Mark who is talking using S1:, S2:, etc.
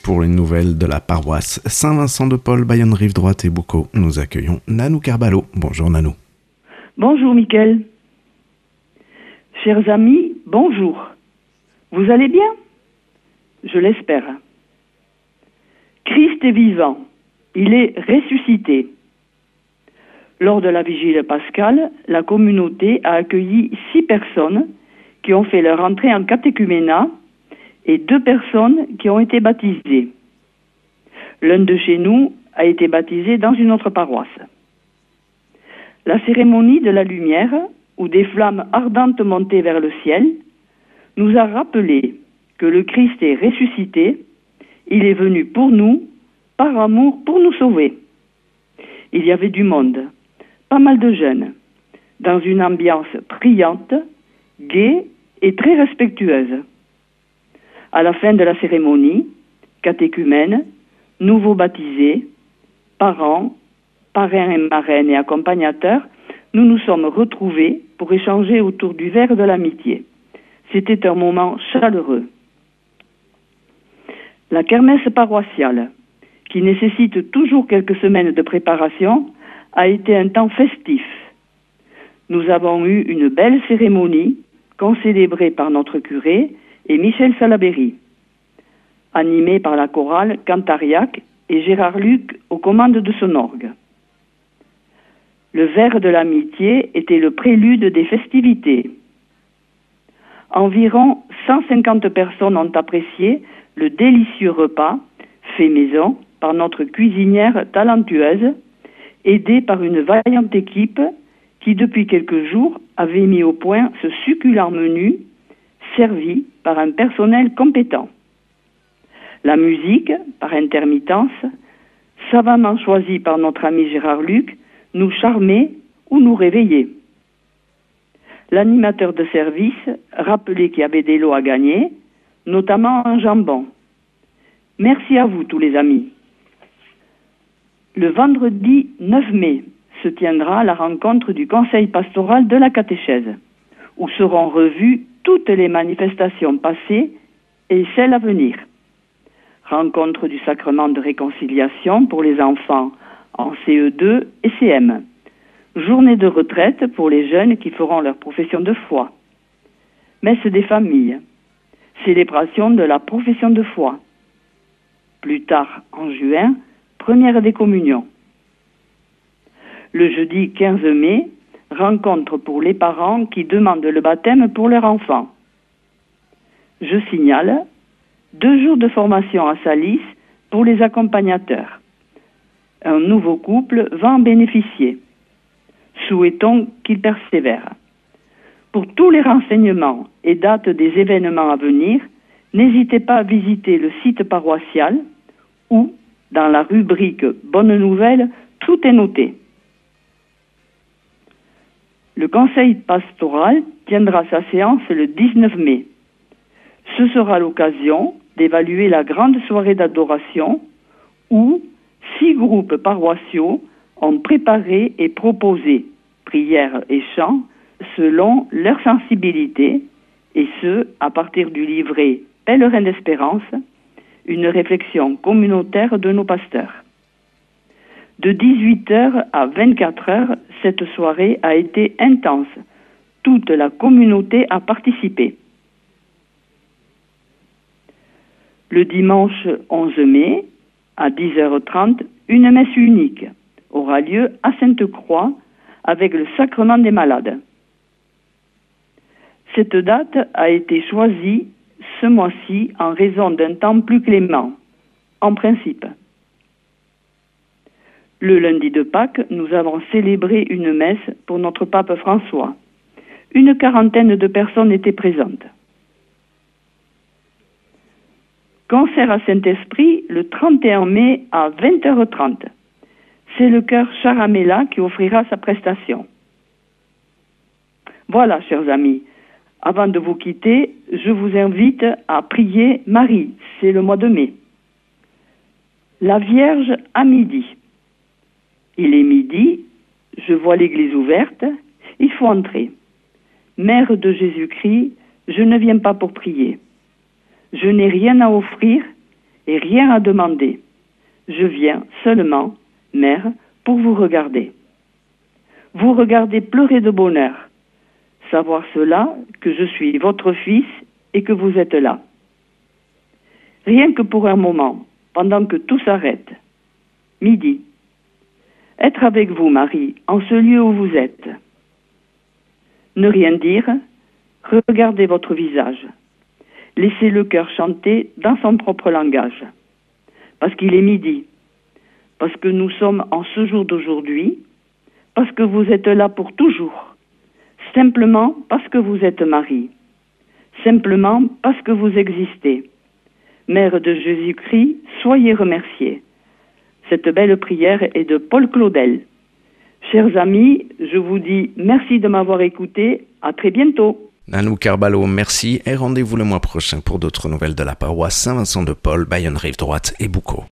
S1: pour une nouvelle de la paroisse Saint-Vincent-de-Paul, Bayonne-Rive-Droite et Boucau. Nous accueillons Nanou Carballo. Bonjour Nanou.
S2: Bonjour Mickaël. Chers amis, bonjour. Vous allez bien? Je l'espère. Christ est vivant. Il est ressuscité. Lors de la vigile pascale, la communauté a accueilli 6 personnes qui ont fait leur entrée en catéchuménat et 2 personnes qui ont été baptisées. L'un de chez nous a été baptisé dans une autre paroisse. La cérémonie de la lumière, où des flammes ardentes montaient vers le ciel, nous a rappelé que le Christ est ressuscité, il est venu pour nous, par amour, pour nous sauver. Il y avait du monde, pas mal de jeunes, dans une ambiance priante, gaie et très respectueuse. À la fin de la cérémonie, catéchumènes, nouveaux baptisés, parents, parrains et marraines et accompagnateurs, nous nous sommes retrouvés pour échanger autour du verre de l'amitié. C'était un moment chaleureux. La kermesse paroissiale, qui nécessite toujours quelques semaines de préparation, a été un temps festif. Nous avons eu une belle cérémonie, concélébrée par notre curé et Michel Salaberry, animée par la chorale Cantariac et Gérard Luc aux commandes de son orgue. Le verre de l'amitié était le prélude des festivités. Environ 150 personnes ont apprécié le délicieux repas fait maison par notre cuisinière talentueuse, aidée par une vaillante équipe qui, depuis quelques jours, avait mis au point ce succulent menu servi par un personnel compétent. La musique, par intermittence, savamment choisie par notre ami Gérard Luc, nous charmait ou nous réveillait. L'animateur de service rappelait qu'il y avait des lots à gagner, notamment un jambon. Merci à vous tous les amis. Le vendredi 9 mai se tiendra la rencontre du conseil pastoral de la catéchèse, où seront revues toutes les manifestations passées et celles à venir. Rencontre du sacrement de réconciliation pour les enfants en CE2 et CM. Journée de retraite pour les jeunes qui feront leur profession de foi. Messe des familles. Célébration de la profession de foi. Plus tard, en juin, première des communions. Le jeudi 15 mai, rencontre pour les parents qui demandent le baptême pour leur enfant. Je signale 2 jours de formation à Salis pour les accompagnateurs. Un nouveau couple va en bénéficier. Souhaitons qu'il persévère. Pour tous les renseignements et dates des événements à venir, n'hésitez pas à visiter le site paroissial où, dans la rubrique Bonnes nouvelles, tout est noté. Le conseil pastoral tiendra sa séance le 19 mai. Ce sera l'occasion d'évaluer la grande soirée d'adoration où 6 groupes paroissiaux ont préparé et proposé prières et chants selon leur sensibilité, et ce, à partir du livret Pèlerin d'espérance, une réflexion communautaire de nos pasteurs. De 18h à 24h, cette soirée a été intense. Toute la communauté a participé. Le dimanche 11 mai, à 10h30, une messe unique aura lieu à Sainte-Croix avec le sacrement des malades. Cette date a été choisie ce mois-ci en raison d'un temps plus clément, en principe. Le lundi de Pâques, nous avons célébré une messe pour notre pape François. Une quarantaine de personnes étaient présentes. Concert à Saint-Esprit le 31 mai à 20h30. C'est le chœur Charamella qui offrira sa prestation. Voilà, chers amis, avant de vous quitter, je vous invite à prier Marie, c'est le mois de mai. La Vierge à midi. Il est midi, je vois l'église ouverte, il faut entrer. Mère de Jésus-Christ, je ne viens pas pour prier. Je n'ai rien à offrir et rien à demander. Je viens seulement, mère, pour vous regarder. Vous regardez pleurer de bonheur. Savoir cela, que je suis votre fils et que vous êtes là. Rien que pour un moment, pendant que tout s'arrête. Midi. Être avec vous, Marie, en ce lieu où vous êtes. Ne rien dire, regardez votre visage. Laissez le cœur chanter dans son propre langage. Parce qu'il est midi, parce que nous sommes en ce jour d'aujourd'hui, parce que vous êtes là pour toujours, simplement parce que vous êtes Marie, simplement parce que vous existez. Mère de Jésus-Christ, soyez remerciée. Cette belle prière est de Paul Claudel. Chers amis, je vous dis merci de m'avoir écouté. À très bientôt.
S1: Nanou Carballo, merci et rendez-vous le mois prochain pour d'autres nouvelles de la paroisse Saint-Vincent de Paul, Bayonne Rive Droite et Boucau.